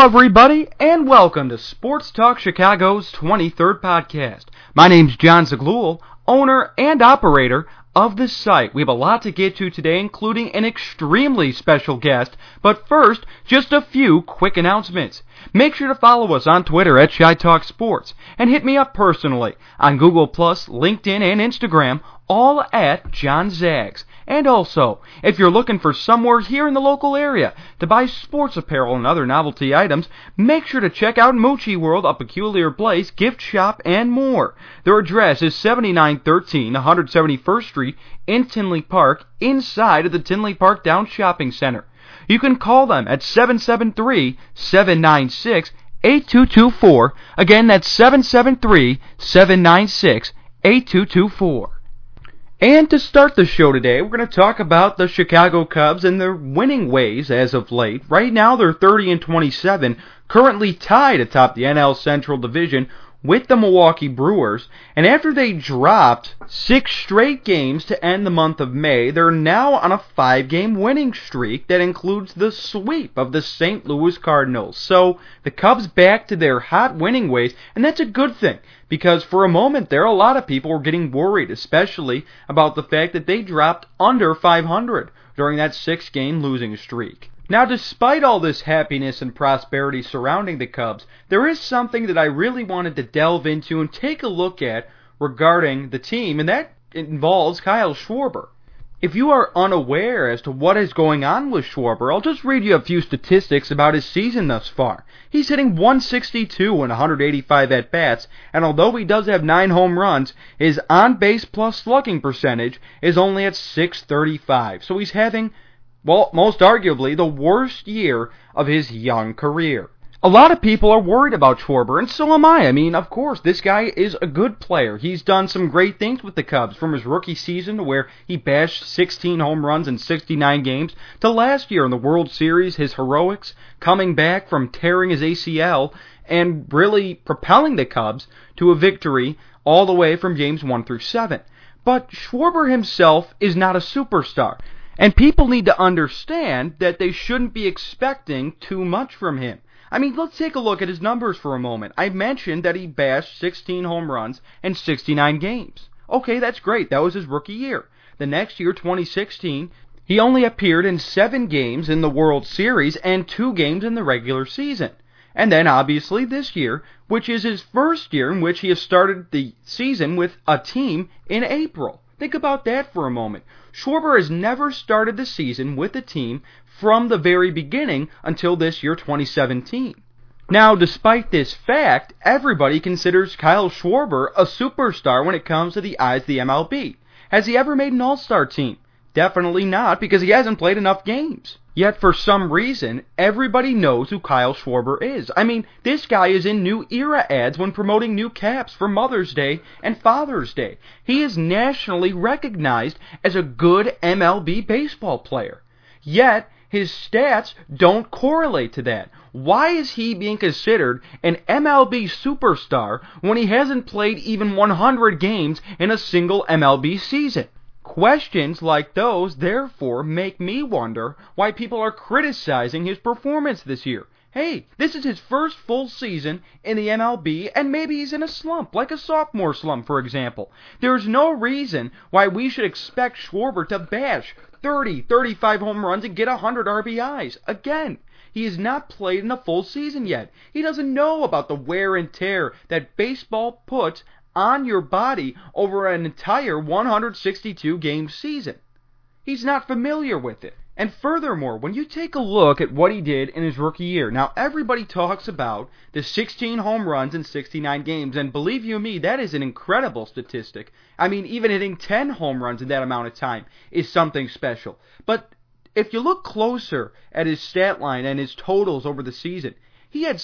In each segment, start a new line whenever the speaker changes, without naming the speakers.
everybody, and welcome to Sports Talk Chicago's 23rd podcast. My name's John Zaglul, owner and operator of the site. We have a lot to get to today, including an extremely special guest. But first, just a few quick announcements. Make sure to follow us on Twitter at ChiTalkSports, and hit me up personally on Google+, LinkedIn, and Instagram, all at John Zags. And also, if you're looking for somewhere here in the local area to buy sports apparel and other novelty items, make sure to check out Moochie World, a peculiar place, gift shop, and more. Their address is 7913 171st Street in Tinley Park, inside of the Tinley Park Down Shopping Center. You can call them at 773-796-8224. Again, that's 773-796-8224. And to start the show today, we're going to talk about the Chicago Cubs and their winning ways as of late. Right now, they're 30-27, currently tied atop the NL Central Division with the Milwaukee Brewers. And after they dropped 6 straight games to end the month of May, they're now on a 5-game winning streak that includes the sweep of the St. Louis Cardinals. So the Cubs back to their hot winning ways, and that's a good thing, because for a moment there, a lot of people were getting worried, especially about the fact that they dropped under 500 during that 6-game losing streak. Now, despite all this happiness and prosperity surrounding the Cubs, there is something that I really wanted to delve into and take a look at regarding the team, and that involves Kyle Schwarber. If you are unaware as to what is going on with Schwarber, I'll just read you a few statistics about his season thus far. He's hitting 162 in 185 at-bats, and although he does have 9 home runs, his on-base plus slugging percentage is only at .635, so he's having, well, most arguably, the worst year of his young career. A lot of people are worried about Schwarber, and so am I. I mean, of course, this guy is a good player. He's done some great things with the Cubs, from his rookie season where he bashed 16 home runs in 69 games, to last year in the World Series, his heroics, coming back from tearing his ACL, and really propelling the Cubs to a victory all the way from games 1 through 7. But Schwarber himself is not a superstar. And people need to understand that they shouldn't be expecting too much from him. I mean, let's take a look at his numbers for a moment. I mentioned that he bashed 16 home runs in 69 games. Okay, that's great. That was his rookie year. The next year, 2016, he only appeared in 7 games in the World Series and 2 games in the regular season. And then, obviously, this year, which is his first year in which he has started the season with a team in April. Think about that for a moment. Schwarber has never started the season with a team from the very beginning until this year, 2017. Now, despite this fact, everybody considers Kyle Schwarber a superstar when it comes to the eyes of the MLB. Has he ever made an all-star team? Definitely not, because he hasn't played enough games. Yet, for some reason, everybody knows who Kyle Schwarber is. I mean, this guy is in New Era ads when promoting new caps for Mother's Day and Father's Day. He is nationally recognized as a good MLB baseball player. Yet, his stats don't correlate to that. Why is he being considered an MLB superstar when he hasn't played even 100 games in a single MLB season? Questions like those, therefore, make me wonder why people are criticizing his performance this year. Hey, this is his first full season in the MLB, and maybe he's in a slump, like a sophomore slump, for example. There's no reason why we should expect Schwarber to bash 30, 35 home runs and get 100 RBIs. Again, he has not played in a full season yet. He doesn't know about the wear and tear that baseball puts on your body over an entire 162-game season. He's not familiar with it. And furthermore, when you take a look at what he did in his rookie year, now everybody talks about the 16 home runs in 69 games, and believe you me, that is an incredible statistic. I mean, even hitting 10 home runs in that amount of time is something special. But if you look closer at his stat line and his totals over the season, he had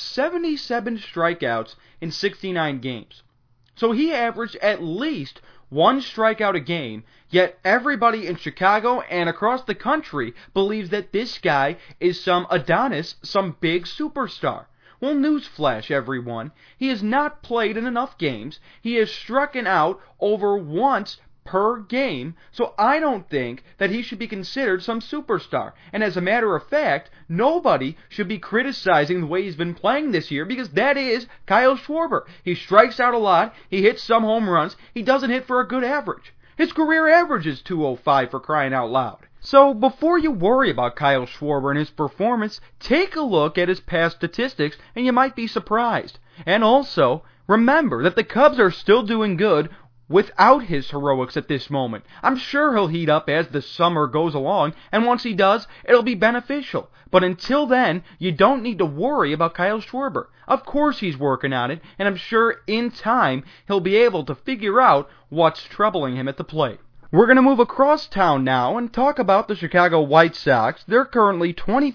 77 strikeouts in 69 games. So he averaged at least 1 strikeout a game, yet everybody in Chicago and across the country believes that this guy is some Adonis, some big superstar. Well, newsflash, everyone. He has not played in enough games. He has struck out over once per game, so I don't think that he should be considered some superstar. And as a matter of fact, nobody should be criticizing the way he's been playing this year, because that is Kyle Schwarber. He strikes out a lot, he hits some home runs, he doesn't hit for a good average. His career average is .205, for crying out loud. So before you worry about Kyle Schwarber and his performance, take a look at his past statistics and you might be surprised. And also, remember that the Cubs are still doing good without his heroics at this moment. I'm sure he'll heat up as the summer goes along, and once he does, it'll be beneficial. But until then, you don't need to worry about Kyle Schwarber. Of course he's working on it, and I'm sure in time he'll be able to figure out what's troubling him at the plate. We're going to move across town now and talk about the Chicago White Sox. They're currently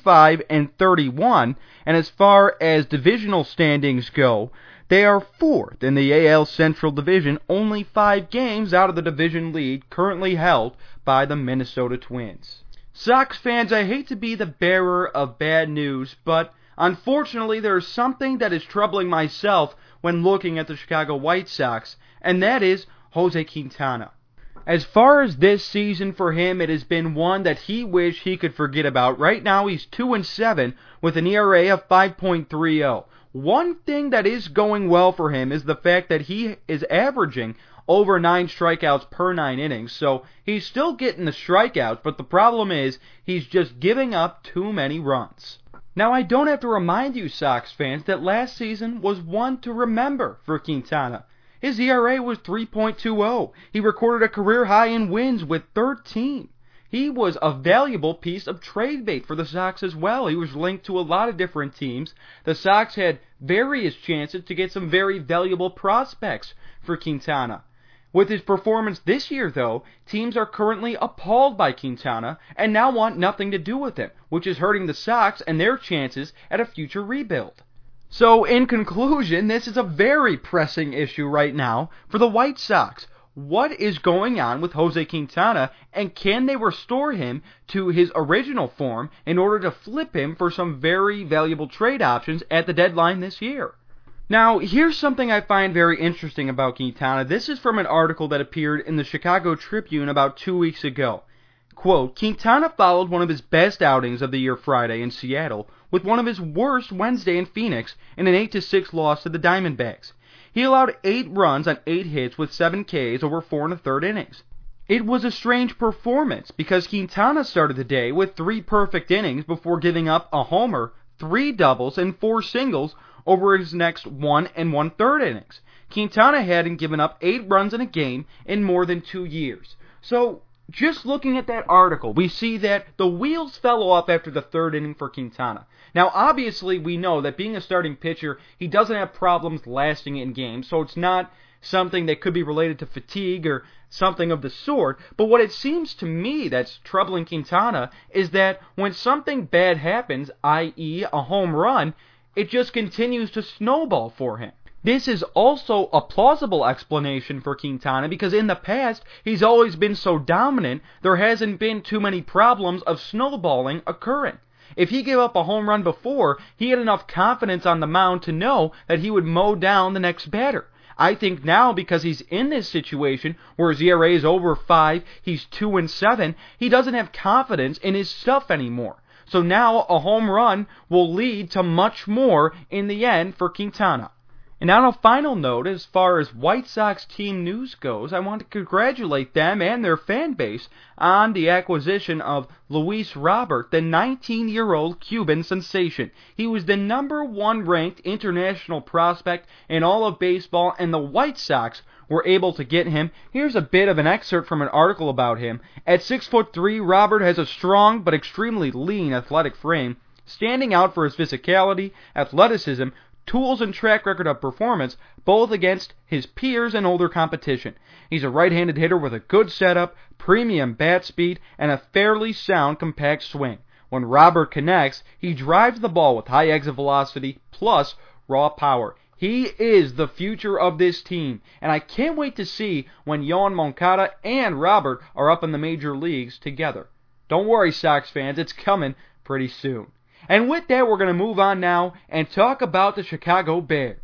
25-31, and as far as divisional standings go, they are 4th in the AL Central Division, only 5 games out of the division lead currently held by the Minnesota Twins. Sox fans, I hate to be the bearer of bad news, but unfortunately there's something that is troubling myself when looking at the Chicago White Sox, and that is Jose Quintana. As far as this season for him, it has been one that he wished he could forget about. Right now, he's 2-7 with an ERA of 5.30. One thing that is going well for him is the fact that he is averaging over 9 strikeouts per 9 innings. So he's still getting the strikeouts, but the problem is he's just giving up too many runs. Now, I don't have to remind you, Sox fans, that last season was one to remember for Quintana. His ERA was 3.20. He recorded a career high in wins with 13. He was a valuable piece of trade bait for the Sox as well. He was linked to a lot of different teams. The Sox had various chances to get some very valuable prospects for Quintana. With his performance this year, though, teams are currently appalled by Quintana and now want nothing to do with him, which is hurting the Sox and their chances at a future rebuild. So, in conclusion, this is a very pressing issue right now for the White Sox. What is going on with Jose Quintana, and can they restore him to his original form in order to flip him for some very valuable trade options at the deadline this year? Now, here's something I find very interesting about Quintana. This is from an article that appeared in the Chicago Tribune about 2 weeks ago. Quote, Quintana followed one of his best outings of the year Friday in Seattle with one of his worst Wednesday in Phoenix in an 8-6 loss to the Diamondbacks. He allowed 8 runs on 8 hits with 7 Ks over 4 1/3 innings. It was a strange performance because Quintana started the day with 3 perfect innings before giving up a homer, 3 doubles, and 4 singles over his next 1 1/3 innings. Quintana hadn't given up 8 runs in a game in more than 2 years. So, just looking at that article, we see that the wheels fell off after the 3rd inning for Quintana. Now, obviously, we know that being a starting pitcher, he doesn't have problems lasting in games, so it's not something that could be related to fatigue or something of the sort. But what it seems to me that's troubling Quintana is that when something bad happens, i.e. a home run, it just continues to snowball for him. This is also a plausible explanation for Quintana because in the past, he's always been so dominant, there hasn't been too many problems of snowballing occurring. If he gave up a home run before, he had enough confidence on the mound to know that he would mow down the next batter. I think now, because he's in this situation where his ERA is over 5, he's 2-7, he doesn't have confidence in his stuff anymore. So now a home run will lead to much more in the end for Quintana. And on a final note, as far as White Sox team news goes, I want to congratulate them and their fan base on the acquisition of Luis Robert, the 19-year-old Cuban sensation. He was the number 1 ranked international prospect in all of baseball, and the White Sox were able to get him. Here's a bit of an excerpt from an article about him. At 6'3", Robert has a strong but extremely lean athletic frame, standing out for his physicality, athleticism, tools, and track record of performance, both against his peers and older competition. He's a right-handed hitter with a good setup, premium bat speed, and a fairly sound compact swing. When Robert connects, he drives the ball with high exit velocity plus raw power. He is the future of this team, and I can't wait to see when Yoan Moncada and Robert are up in the major leagues together. Don't worry, Sox fans, it's coming pretty soon. And with that, we're going to move on now and talk about the Chicago Bears.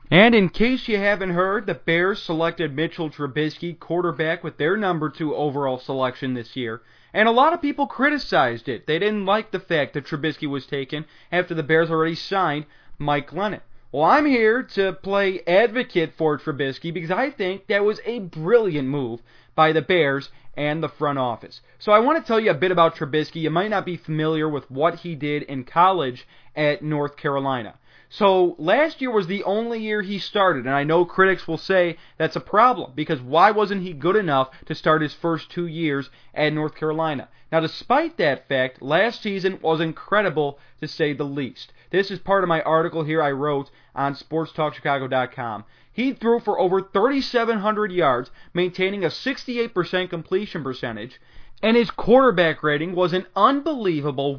And in case you haven't heard, the Bears selected Mitchell Trubisky, quarterback, with their number 2 overall selection this year. And a lot of people criticized it. They didn't like the fact that Trubisky was taken after the Bears already signed Mike Glennon. Well, I'm here to play advocate for Trubisky because I think that was a brilliant move by the Bears and the front office. So I want to tell you a bit about Trubisky. You might not be familiar with what he did in college at North Carolina. So last year was the only year he started, and I know critics will say that's a problem, because why wasn't he good enough to start his first 2 years at North Carolina? Now, despite that fact, last season was incredible, to say the least. This is part of my article here I wrote on SportsTalkChicago.com. He threw for over 3,700 yards, maintaining a 68% completion percentage, and his quarterback rating was an unbelievable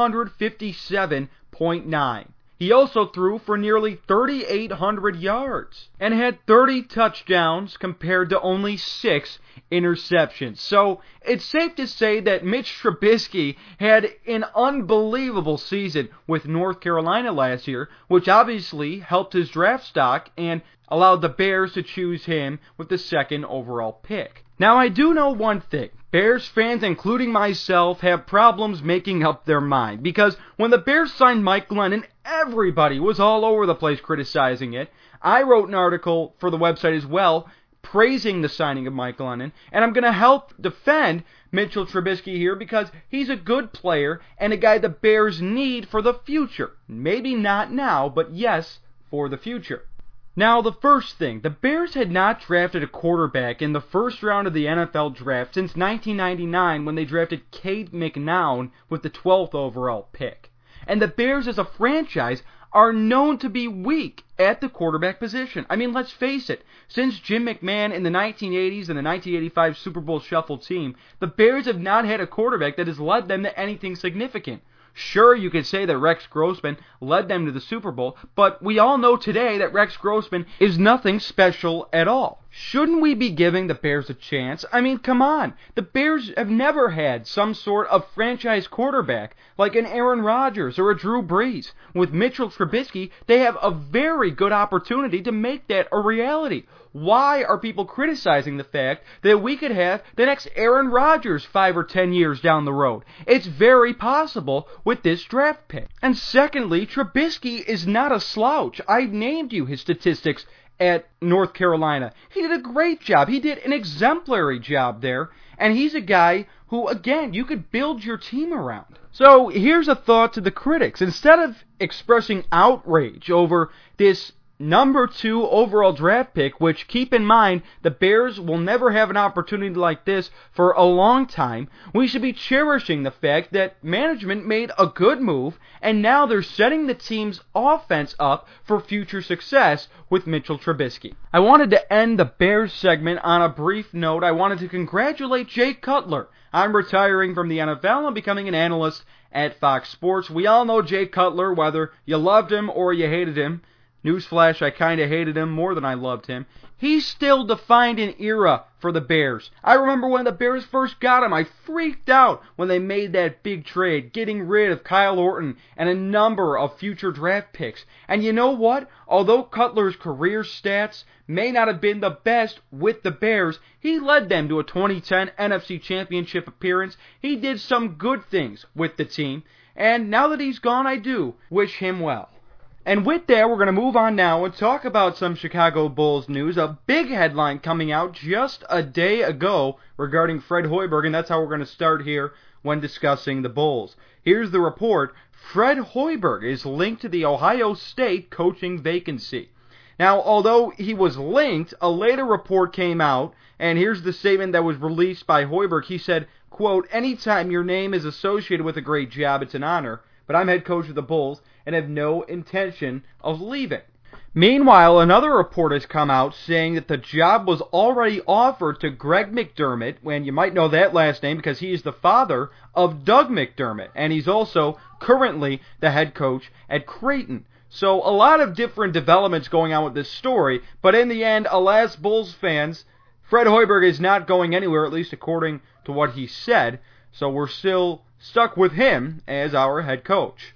157.9. He also threw for nearly 3,800 yards and had 30 touchdowns compared to only 6 interceptions. So it's safe to say that Mitch Trubisky had an unbelievable season with North Carolina last year, which obviously helped his draft stock and allowed the Bears to choose him with the 2nd overall pick. Now, I do know one thing. Bears fans, including myself, have problems making up their mind, because when the Bears signed Mike Glennon, everybody was all over the place criticizing it. I wrote an article for the website as well, praising the signing of Mike Glennon, and I'm going to help defend Mitchell Trubisky here because he's a good player and a guy the Bears need for the future. Maybe not now, but yes, for the future. Now, the first thing, the Bears had not drafted a quarterback in the first round of the NFL draft since 1999 when they drafted Cade McNown with the 12th overall pick. And the Bears as a franchise are known to be weak at the quarterback position. I mean, let's face it, since Jim McMahon in the 1980s and the 1985 Super Bowl Shuffle team, the Bears have not had a quarterback that has led them to anything significant. Sure, you could say that Rex Grossman led them to the Super Bowl, but we all know today that Rex Grossman is nothing special at all. Shouldn't we be giving the Bears a chance? I mean, come on. The Bears have never had some sort of franchise quarterback like an Aaron Rodgers or a Drew Brees. With Mitchell Trubisky, they have a very good opportunity to make that a reality. Why are people criticizing the fact that we could have the next Aaron Rodgers 5 or 10 years down the road? It's very possible with this draft pick. And secondly, Trubisky is not a slouch. I named you his statistics at North Carolina. He did a great job. He did an exemplary job there. And he's a guy who, again, you could build your team around. So here's a thought to the critics. Instead of expressing outrage over this number 2 overall draft pick, which, keep in mind, the Bears will never have an opportunity like this for a long time, we should be cherishing the fact that management made a good move, and now they're setting the team's offense up for future success with Mitchell Trubisky. I wanted to end the Bears segment on a brief note. I wanted to congratulate Jay Cutler. I'm retiring from the NFL and becoming an analyst at Fox Sports. We all know Jay Cutler, whether you loved him or you hated him. Newsflash, I kind of hated him more than I loved him. He still defined an era for the Bears. I remember when the Bears first got him, I freaked out when they made that big trade, getting rid of Kyle Orton and a number of future draft picks. And you know what? Although Cutler's career stats may not have been the best with the Bears, he led them to a 2010 NFC Championship appearance. He did some good things with the team. And now that he's gone, I do wish him well. And with that, we're going to move on now and talk about some Chicago Bulls news. A big headline coming out just a day ago regarding Fred Hoiberg, and that's how we're going to start here when discussing the Bulls. Here's the report. Fred Hoiberg is linked to the Ohio State coaching vacancy. Now, although he was linked, a later report came out, and here's the statement that was released by Hoiberg. He said, quote, "Anytime your name is associated with a great job, it's an honor, but I'm head coach of the Bulls and have no intention of leaving." Meanwhile, another report has come out saying that the job was already offered to Greg McDermott, and you might know that last name because he is the father of Doug McDermott, and he's also currently the head coach at Creighton. So a lot of different developments going on with this story, but in the end, alas, Bulls fans, Fred Hoiberg is not going anywhere, at least according to what he said, so we're still stuck with him as our head coach.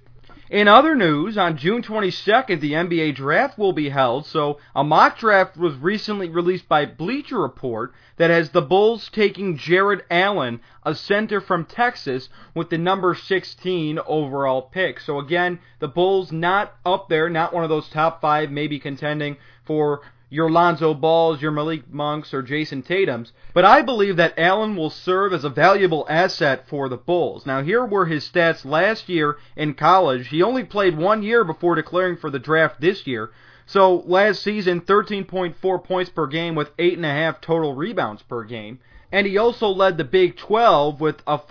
In other news, on June 22nd, the NBA draft will be held, so a mock draft was recently released by Bleacher Report that has the Bulls taking Jared Allen, a center from Texas, with the number 16 overall pick. So again, the Bulls not up there, not one of those top 5, maybe contending for your Lonzo Balls, your Malik Monks, or Jason Tatums, but I believe that Allen will serve as a valuable asset for the Bulls. Now, here were his stats last year in college. He only played 1 year before declaring for the draft this year. So, last season, 13.4 points per game with 8.5 total rebounds per game. And he also led the Big 12 with a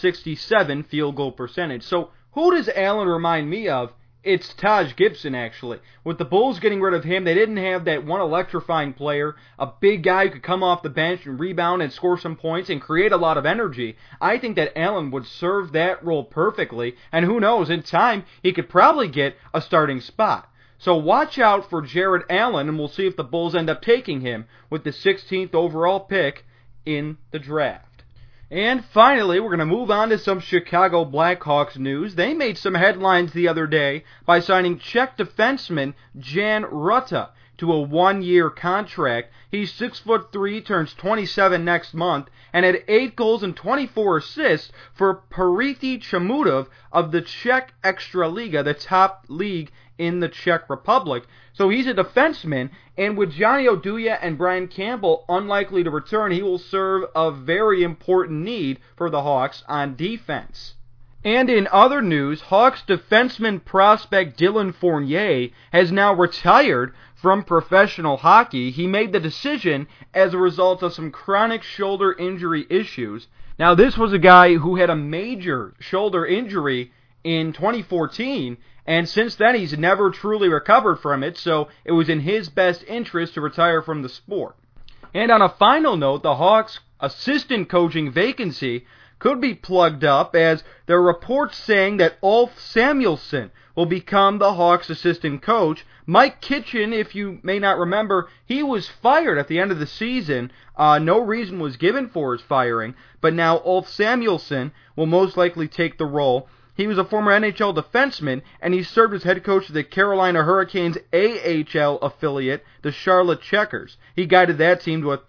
.567 field goal percentage. So, who does Allen remind me of? It's Taj Gibson, actually. With the Bulls getting rid of him, they didn't have that one electrifying player, a big guy who could come off the bench and rebound and score some points and create a lot of energy. I think that Allen would serve that role perfectly, and who knows, in time, he could probably get a starting spot. So watch out for Jared Allen, and we'll see if the Bulls end up taking him with the 16th overall pick in the draft. And finally, we're going to move on to some Chicago Blackhawks news. They made some headlines the other day by signing Czech defenseman Jan Rutta to a 1-year contract. He's 6'3", turns 27 next month, and had 8 goals and 24 assists for Pariti Chomutov of the Czech Extraliga, the top league in the Czech Republic. So he's a defenseman, and with Johnny Oduya and Brian Campbell unlikely to return, he will serve a very important need for the Hawks on defense. And in other news, Hawks defenseman prospect Dylan Fournier has now retired from professional hockey. He made the decision as a result of some chronic shoulder injury issues. Now, this was a guy who had a major shoulder injury in 2014, and since then he's never truly recovered from it, so it was in his best interest to retire from the sport. And on a final note, the Hawks' assistant coaching vacancy could be plugged up, as there are reports saying that Ulf Samuelsson will become the Hawks' assistant coach. Mike Kitchen, if you may not remember, he was fired at the end of the season. No reason was given for his firing, but now Ulf Samuelsson will most likely take the role. He was a former NHL defenseman, and he served as head coach of the Carolina Hurricanes AHL affiliate, the Charlotte Checkers. He guided that team to a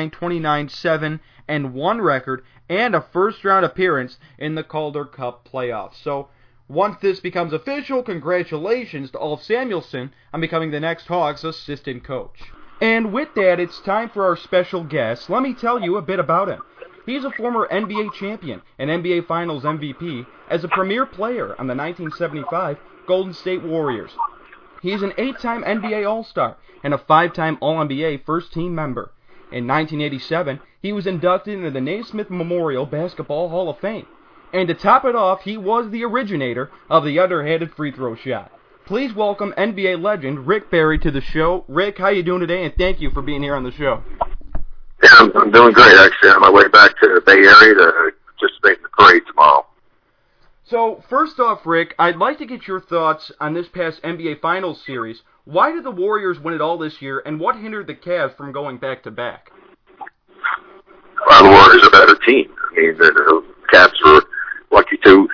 39-29-7-1 record and a first-round appearance in the Calder Cup playoffs. So, once this becomes official, congratulations to Ulf Samuelsson on becoming the next Hawks assistant coach. And with that, it's time for our special guest. Let me tell you a bit about him. He's a former NBA champion and NBA Finals MVP as a premier player on the 1975 Golden State Warriors. He's an 8-time NBA All-Star and a 5-time All-NBA first-team member. In 1987, he was inducted into the Naismith Memorial Basketball Hall of Fame. And to top it off, he was the originator of the underhanded free throw shot. Please welcome NBA legend Rick Barry to the show. Rick, how you doing today? And thank you for being here on the show.
Yeah, I'm doing great, actually. On my way back to the Bay Area to participate in the parade tomorrow.
So, first off, Rick, I'd like to get your thoughts on this past NBA Finals series. Why did the Warriors win it all this year, and what hindered the Cavs from going back-to-back?
Well, the Warriors are a better team. I mean, the Cavs were lucky to,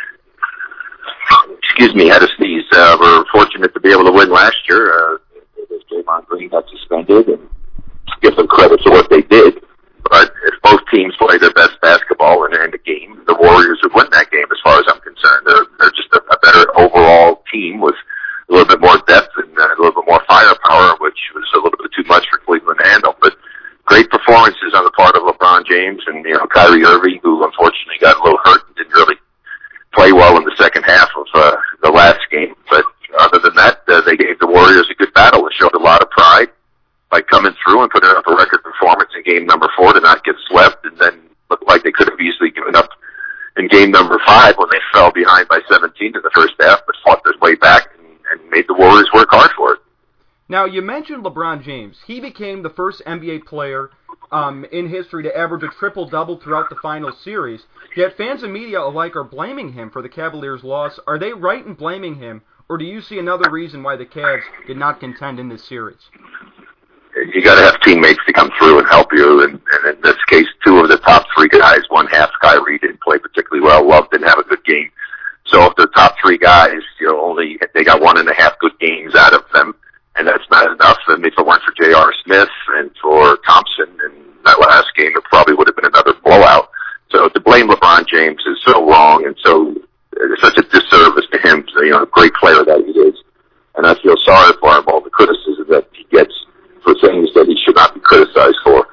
had a sneeze. Were fortunate to be able to win last year. Draymond Green got suspended, and give them credit for what they did. But if both teams play their best basketball and end the game, the Warriors would win that game as far as I'm concerned. They're just a better overall team with a little bit more depth and a little bit more firepower, which was a little bit too much for Cleveland to handle. But great performances on the part of LeBron James and, Kyrie Irving, who unfortunately got a little hurt and didn't really play well in the second half of the last game. But other than that, they gave the Warriors a good battle and showed a lot of pride by coming through and putting up a record performance in game number 4 to not get swept, and then looked like they could have easily given up in game number 5 when they fell behind by 17 in the first half, but fought their way back and made the Warriors work hard for it.
Now, you mentioned LeBron James. He became the first NBA player in history to average a triple-double throughout the final series, yet fans and media alike are blaming him for the Cavaliers' loss. Are they right in blaming him, or do you see another reason why the Cavs did not contend in this series?
You got to have teammates to come through and help you, and in this case, 2 of the top 3 guys, one half Kyrie didn't play particularly well. Love didn't have a good game, So if their top three guys, only they got 1.5 good games out of them, and that's not enough. And if it weren't for J.R. Smith and for Thompson in that last game, it probably would have been another blowout. So to blame LeBron James is so wrong, and it's such a disservice to him, a great player that he is. And I feel sorry for him, all the criticism that he gets for things that he should not be criticized for.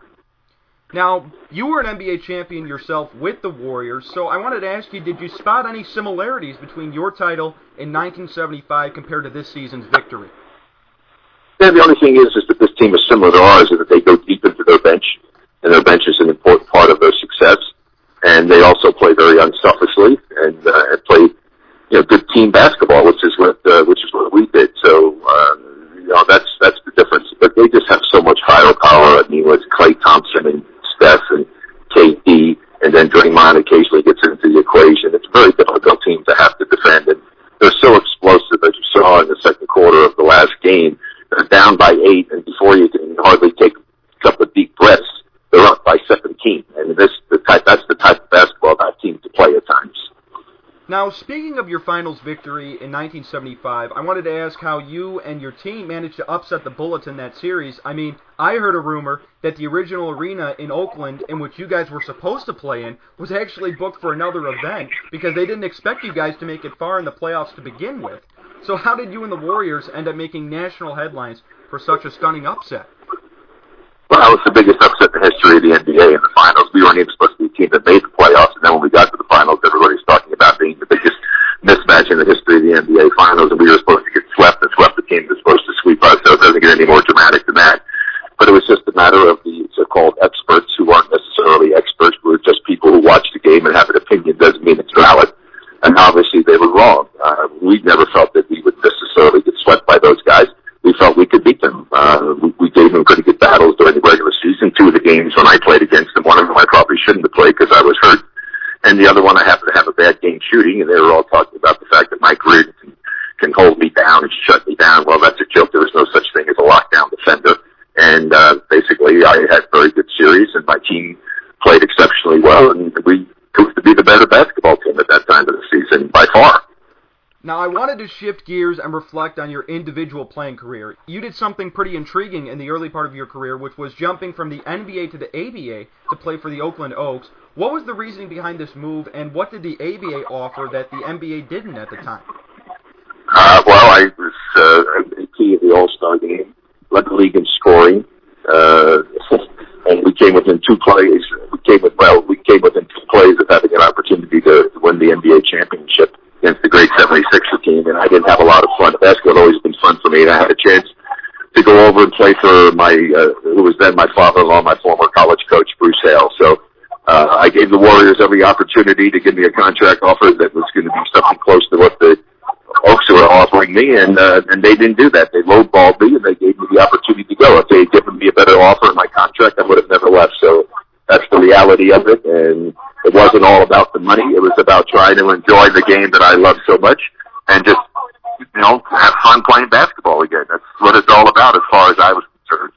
Now, you were an NBA champion yourself with the Warriors, so I wanted to ask you, did you spot any similarities between your title in 1975 compared to this season's victory?
Yeah, the only thing is that this team is similar to ours, is that they go deep into their bench, and their bench is an important part of their success. And they also play very unselfishly and play, good team basketball, which is what we did. So, that's the difference. But they just have so much firepower. I mean, with Klay Thompson and Steph and KD, and then Draymond occasionally gets into the equation. It's a very difficult team to have to defend, and they're so explosive, as you saw in the second quarter of the last game. They're down by 8, and before you can hardly take a couple of deep breaths, they're up by 17. And that's the type of basketball that team to play at times.
Now, speaking of your finals victory in 1975, I wanted to ask how you and your team managed to upset the Bullets in that series. I mean, I heard a rumor that the original arena in Oakland, in which you guys were supposed to play in, was actually booked for another event because they didn't expect you guys to make it far in the playoffs to begin with. So how did you and the Warriors end up making national headlines for such a stunning upset?
Well, it's the biggest upset in the history of the NBA in the finals. We weren't even supposed to be a team that made the playoffs, and then when we got to the finals, everybody's talking about being the biggest mismatch in the history of the NBA finals, and we were supposed to get swept, and swept the team that's supposed to sweep us, so it doesn't get any more dramatic than that. But it was just a matter of the so-called experts who aren't necessarily experts, who are just people who watch the game and have an opinion, doesn't mean it's valid. And obviously they were wrong. We never felt that we would necessarily get swept by those guys. We felt we could beat them. We gave them pretty good battles during the regular season. 2 of the games when I played against them, one of them I probably shouldn't have played because I was hurt. And the other one I happened to have a bad game shooting, and they were all talking about the fact that Mike Reed can hold me down and shut me down. Well, that's a joke. There was no such thing as a lockdown defender. And basically I had a very good series, and my team played exceptionally well, and we proved to be the better basketball team at that time of the season by far.
Now, I wanted to shift gears and reflect on your individual playing career. You did something pretty intriguing in the early part of your career, which was jumping from the NBA to the ABA to play for the Oakland Oaks. What was the reasoning behind this move, and what did the ABA offer that the NBA didn't at the time?
Well, I was MVP of the All-Star game, led the league in scoring, and we came within 2 plays. We came within 2 plays of having an opportunity to win the NBA championship against the great 76er team, and I didn't have a lot of fun. Basketball had always been fun for me, and I had a chance to go over and play for who was then my father-in-law, my former college coach, Bruce Hale. So I gave the Warriors every opportunity to give me a contract offer that was going to be something close to what the Oaks were offering me, and they didn't do that. They lowballed me, and they gave me the opportunity to go. If they had given me a better offer in my contract, I would have never left. So that's the reality of it, and it wasn't all about the money. It was about trying to enjoy the game that I love so much and just, have fun playing basketball again. That's what it's all about as far as I was concerned.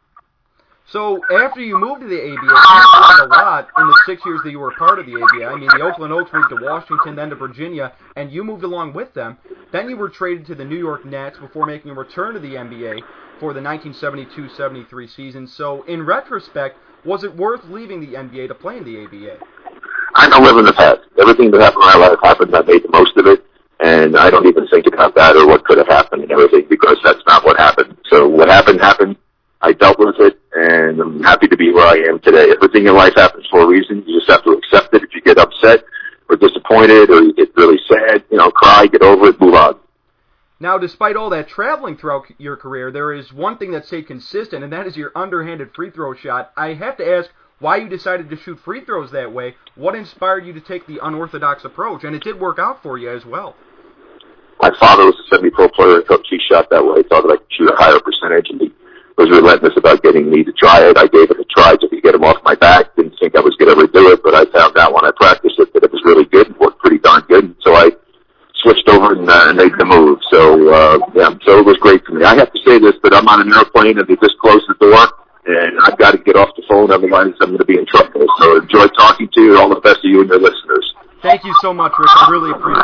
So after you moved to the ABA, you moved a lot in the 6 years that you were part of the ABA. I mean, the Oakland Oaks moved to Washington, then to Virginia, and you moved along with them. Then you were traded to the New York Nets before making a return to the NBA for the 1972-73 season. So in retrospect, was it worth leaving the NBA to play in the ABA?
I don't live in the past. Everything that happened in my life happened. I made the most of it, and I don't even think about that or what could have happened and everything because that's not what happened. So what happened, happened. I dealt with it, and I'm happy to be where I am today. Everything in life happens for a reason. You just have to accept it. If you get upset or disappointed or you get really sad, cry, get over it, move on.
Now, despite all that traveling throughout your career, there is one thing that stayed consistent, and that is your underhanded free throw shot. I have to ask why you decided to shoot free throws that way. What inspired you to take the unorthodox approach? And it did work out for you as well.
My father was a semi-pro player and coach. He shot that way. He thought that I could shoot a higher percentage, and he was relentless about getting me to try it. I gave it a try just to get him off my back. Didn't think I was going to ever do it, but I found out when I practiced it that it was really good and worked pretty darn good. So I switched over and made the move. So it was great for me. I have to say this, but I'm on an airplane and they just closed the door, and I've got to get off the phone, otherwise I'm going to be in trouble. So enjoy talking to you. All the best to you and your listeners.
Thank you so much, Rick. I really appreciate it.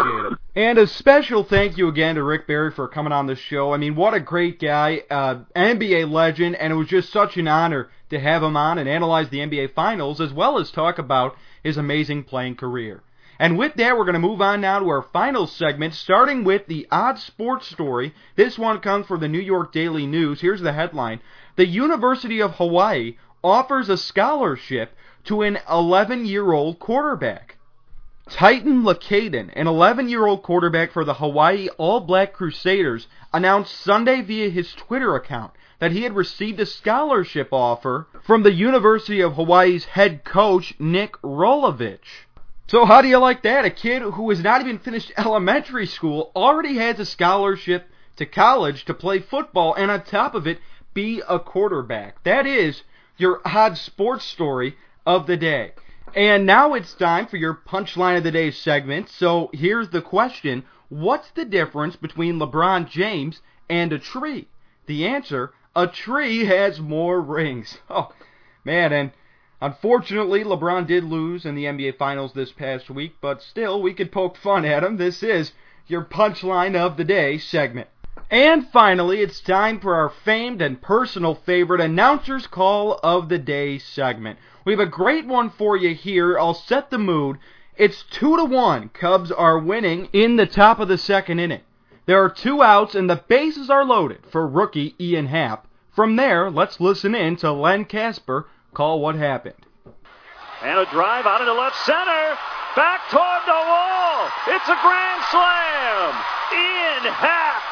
And a special thank you again to Rick Barry for coming on the show. I mean, what a great guy, NBA legend, and it was just such an honor to have him on and analyze the NBA Finals as well as talk about his amazing playing career. And with that, we're going to move on now to our final segment, starting with the odd sports story. This one comes from the New York Daily News. Here's the headline. The University of Hawaii offers a scholarship to an 11-year-old quarterback. Titan Lakaden, an 11-year-old quarterback for the Hawaii All-Black Crusaders, announced Sunday via his Twitter account that he had received a scholarship offer from the University of Hawaii's head coach, Nick Rolovich. So how do you like that? A kid who has not even finished elementary school already has a scholarship to college to play football, and on top of it, be a quarterback. That is your odd sports story of the day. And now it's time for your Punchline of the Day segment. So here's the question. What's the difference between LeBron James and a tree? The answer, a tree has more rings. Oh, man, and unfortunately, LeBron did lose in the NBA Finals this past week, but still, we could poke fun at him. This is your Punchline of the Day segment. And finally, it's time for our famed and personal favorite Announcer's Call of the Day segment. We have a great one for you here. I'll set the mood. It's 2-1. Cubs are winning in the top of the second inning. There are 2 outs and the bases are loaded for rookie Ian Happ. From there, let's listen in to Len Kasper call what happened.
And a drive out into left center. Back toward the wall. It's a grand slam. Ian Happ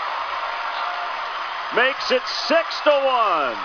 makes it 6-1.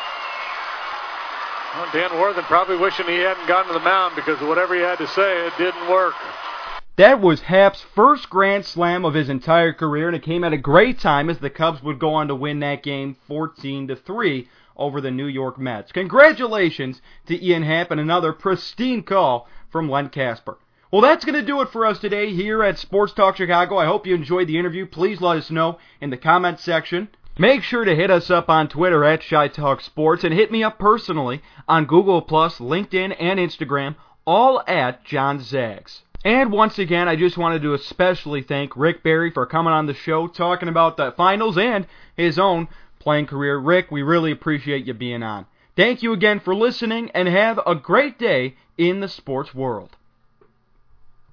Well, Dan Worthen probably wishing he hadn't gotten to the mound because whatever he had to say, it didn't work.
That was Happ's first grand slam of his entire career, and it came at a great time as the Cubs would go on to win that game 14-3 over the New York Mets. Congratulations to Ian Happ and another pristine call from Len Kasper. Well, that's going to do it for us today here at Sports Talk Chicago. I hope you enjoyed the interview. Please let us know in the comments section. Make sure to hit us up on Twitter at ChiTalkSports and hit me up personally on Google+, LinkedIn, and Instagram, all at John Zags. And once again, I just wanted to especially thank Rick Barry for coming on the show, talking about the finals and his own playing career. Rick, we really appreciate you being on. Thank you again for listening, and have a great day in the sports world.